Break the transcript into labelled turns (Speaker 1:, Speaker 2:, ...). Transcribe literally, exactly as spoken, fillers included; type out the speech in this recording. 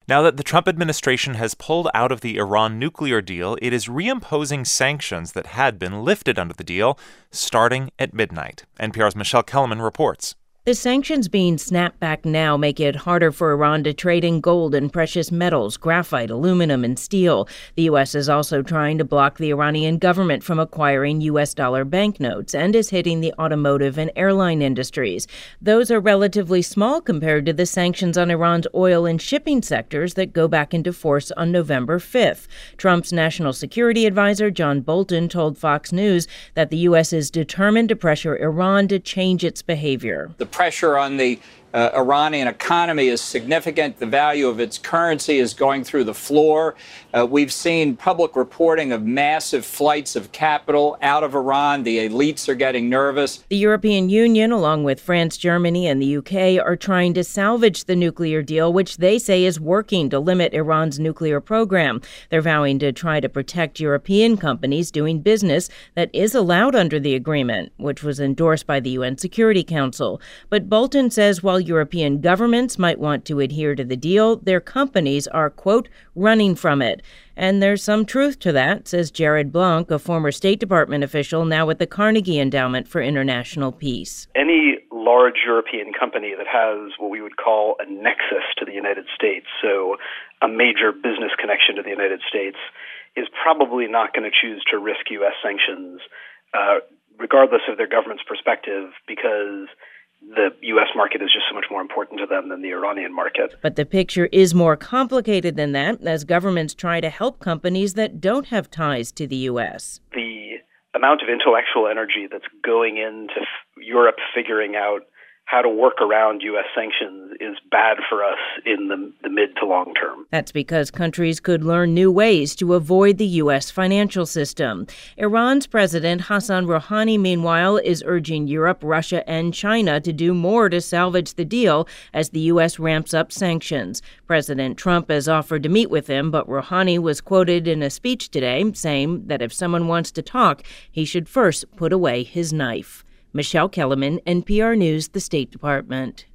Speaker 1: Now that the Trump administration has pulled out of the Iran nuclear deal, it is reimposing sanctions that had been lifted under the deal, starting at midnight. N P R's Michelle Kellerman reports.
Speaker 2: The sanctions being snapped back now make it harder for Iran to trade in gold and precious metals, graphite, aluminum, and steel. The U S is also trying to block the Iranian government from acquiring U S dollar banknotes and is hitting the automotive and airline industries. Those are relatively small compared to the sanctions on Iran's oil and shipping sectors that go back into force on November fifth. Trump's national security advisor, John Bolton, told Fox News that the U S is determined to pressure Iran to change its behavior.
Speaker 3: The pressure on the uh, Iranian economy is significant. The value of its currency is going through the floor. Uh, we've seen public reporting of massive flights of capital out of Iran. The elites are getting nervous.
Speaker 2: The European Union, along with France, Germany, and the U K, are trying to salvage the nuclear deal, which they say is working to limit Iran's nuclear program. They're vowing to try to protect European companies doing business that is allowed under the agreement, which was endorsed by the U N Security Council. But Bolton says while European governments might want to adhere to the deal, their companies are, quote, running from it. And there's some truth to that, says Jared Blanc, a former State Department official now with the Carnegie Endowment for International Peace.
Speaker 4: Any large European company that has what we would call a nexus to the United States, so a major business connection to the United States, is probably not going to choose to risk U S sanctions, uh, regardless of their government's perspective, because the U S market is just so much more important to them than the Iranian market.
Speaker 2: But the picture is more complicated than that, as governments try to help companies that don't have ties to the U S.
Speaker 4: The amount of intellectual energy that's going into f- Europe figuring out how to work around U S sanctions is bad for us in the, the mid to long term.
Speaker 2: That's because countries could learn new ways to avoid the U S financial system. Iran's President Hassan Rouhani, meanwhile, is urging Europe, Russia, and China to do more to salvage the deal as the U S ramps up sanctions. President Trump has offered to meet with him, but Rouhani was quoted in a speech today saying that if someone wants to talk, he should first put away his knife. Michelle Kellerman, N P R News, the State Department.